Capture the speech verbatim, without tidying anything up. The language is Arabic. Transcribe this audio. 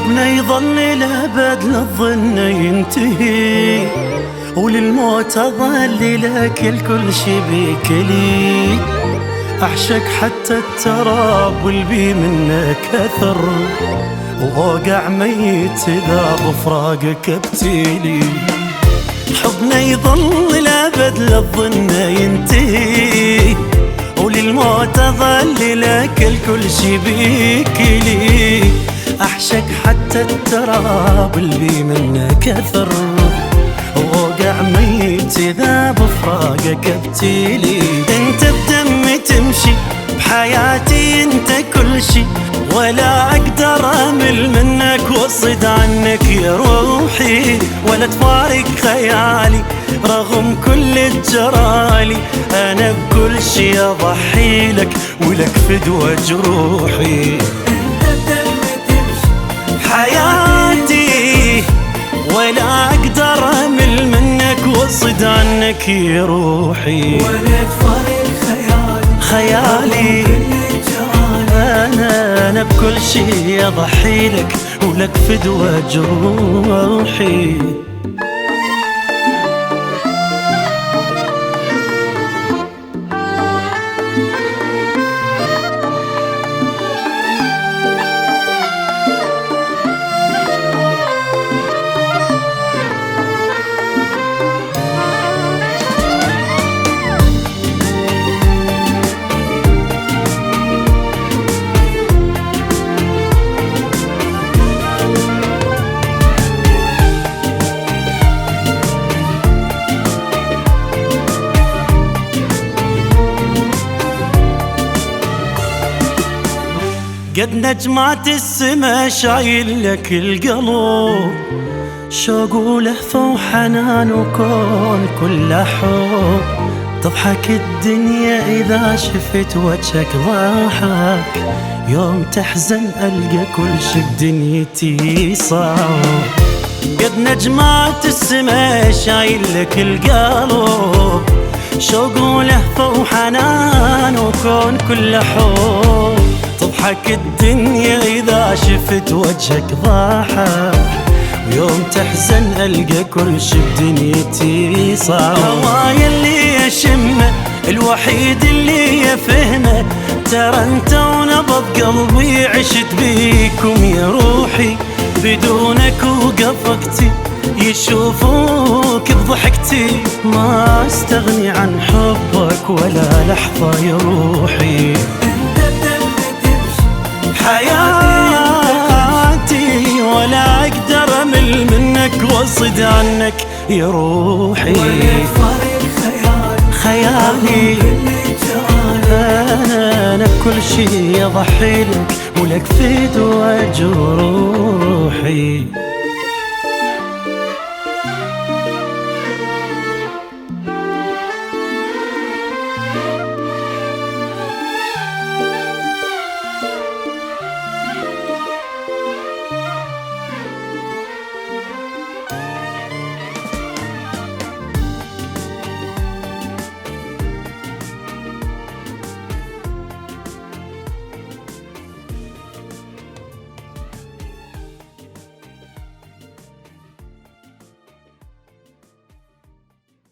حبنا يظل للأبد للظن ينتهي، وللموت أظل لك الكل شي بيك لي. أعشق حتى التراب والبي منك أثر، وأوقع ميت إذا بفراقك ابتلي. حبنا يظل للأبد للظن ينتهي، وللموت أظل لك الكل شي بيك لي. أعشق حتى التراب اللي منك أثر، وأوقع ميت إذا بفراقك ابتلي. انت بدمي تمشي بحياتي، انت كل شي، ولا أقدر أمل منك واصد عنك يا روحي، ولا تفارق خيالي رغم كل الجرالي. أنا بكل شي أضحي لك ولك فدوى جروحي. حياتي ولا أقدر أمل منك واصد عنك يا روحي، ولا تفارق خيالي خيالي. أنا أنا بكل شي أضحي لك ولك فدوى جروحي. قد نجمات السما شايل لك القلب، شوق ولهفة وحنان وكون كله حب. تضحك الدنيا إذا شفت وجهك ضحك، يوم تحزن ألقى كل شي بدنيتي صعب. قد نجمات السما شايل لك القلب، شوق ولهفة وحنان وكون كله حب. تضحك الدنيا إذا شفت وجهك ضحك، ويوم تحزن ألقى كل شي بدنيتي صعب. هواي اللي يشمه الوحيد اللي يفهمه، ترى انت ونبض قلبي عشت بيكم يا روحي. بدونك وقفقتي يشوفوك بضحكتي، ما استغني عن حبك ولا لحظة يا روحي. حياتي ولا أقدر أمل منك واصد عنك يا روحي، ولا تفارق خيالي خيالي. أنا أنا بكل شي أضحي لك ولك فدوى جروحي.